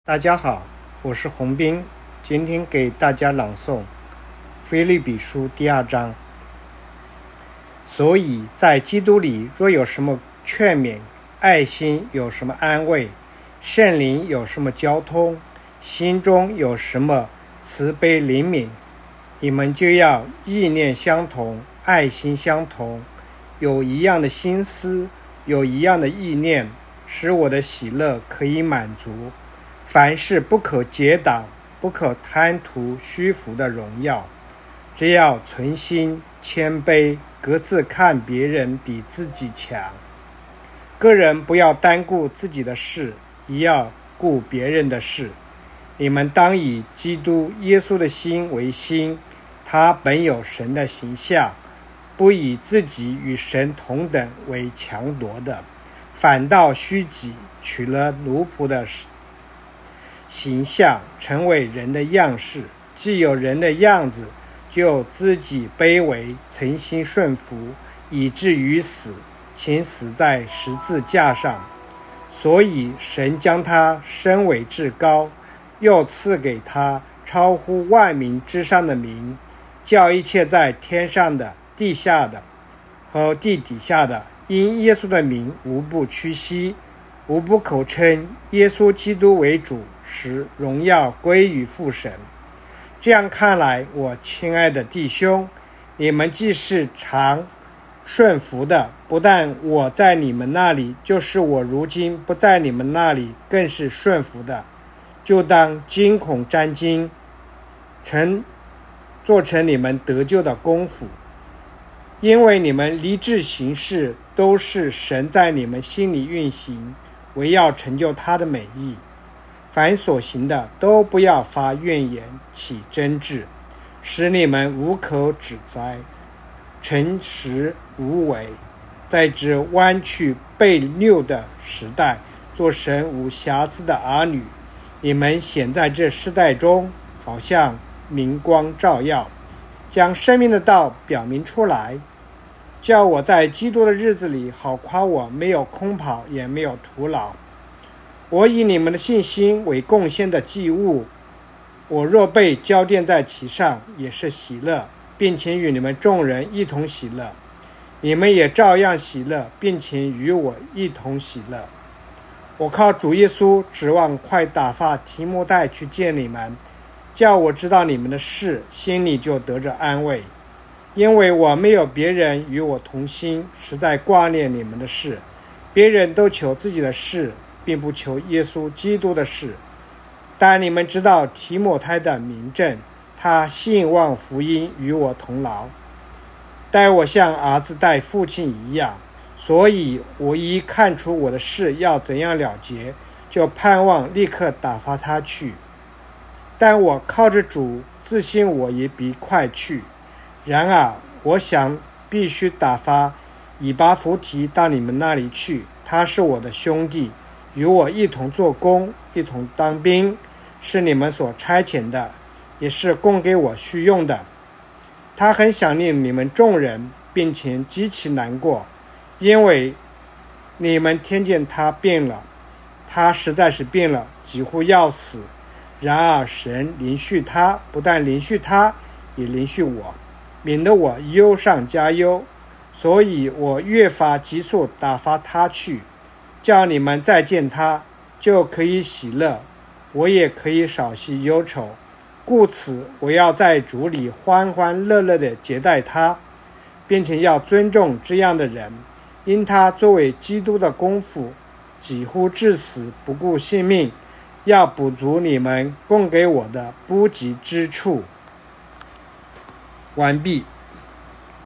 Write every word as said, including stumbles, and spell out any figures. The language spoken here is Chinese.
大家好，我是洪斌，今天给大家朗诵腓立比书第二章。所以在基督里若有什么劝勉，爱心有什么安慰，圣灵有什么交通，心中有什么慈悲怜悯，你们就要意念相同，爱心相同，有一样的心思，有一样的意念，使我的喜乐可以满足。凡事不可结党，不可贪图虚浮的荣耀，只要存心谦卑，各自看别人比自己强。个人不要单顾自己的事，也要顾别人的事。你们当以基督耶稣的心为心，他本有神的形象，不以自己与神同等为强夺的，反倒虚己，取了奴仆的形象，成为人的样式。既有人的样子，就自己卑微，诚心顺服，以至于死，且死在十字架上。所以神将他升为至高，又赐给他超乎万民之上的名，叫一切在天上的、地下的和地底下的，因耶稣的名无不屈膝，无不口称耶稣基督为主，使荣耀归于父神。这样看来，我亲爱的弟兄，你们既是常顺服的，不但我在你们那里，就是我如今不在你们那里更是顺服的，就当惊恐战惊，成做成你们得救的功夫。因为你们立志行事，都是神在你们心里运行，为要成就他的美意。凡所行的，都不要发怨言，起争执，使你们无可指摘，诚实无为，在这弯曲悖谬的时代，做神无瑕疵的儿女。你们显在这世代中，好像明光照耀，将生命的道表明出来，叫我在基督的日子里好夸我没有空跑，也没有徒劳。我以你们的信心为贡献的祭物，我若被交奠在其上，也是喜乐，并且与你们众人一同喜乐。你们也照样喜乐，并且与我一同喜乐。我靠主耶稣指望快打发提摩太去见你们，叫我知道你们的事，心里就得着安慰。因为我没有别人与我同心，实在挂念你们的事。别人都求自己的事，并不求耶稣基督的事。但你们知道提摩太的名证，他信望福音，与我同劳，待我像儿子待父亲一样。所以我一看出我的事要怎样了结，就盼望立刻打发他去。但我靠着主，自信我也必快去。然而我想必须打发以巴弗提到你们那里去，他是我的兄弟，与我一同做工，一同当兵，是你们所差遣的，也是供给我需用的。他很想念你们众人，并且极其难过，因为你们听见他病了，他实在是病了，几乎要死。然而神连续他，不但连续他，也连续我，免得我忧上加忧。所以我越发急速打发他去，叫你们再见他，就可以喜乐，我也可以少息忧愁。故此我要在主里欢欢乐乐地接待他，并且要尊重这样的人，因他作为基督的功夫，几乎至死不顾性命，要补足你们供给我的不及之处。完毕。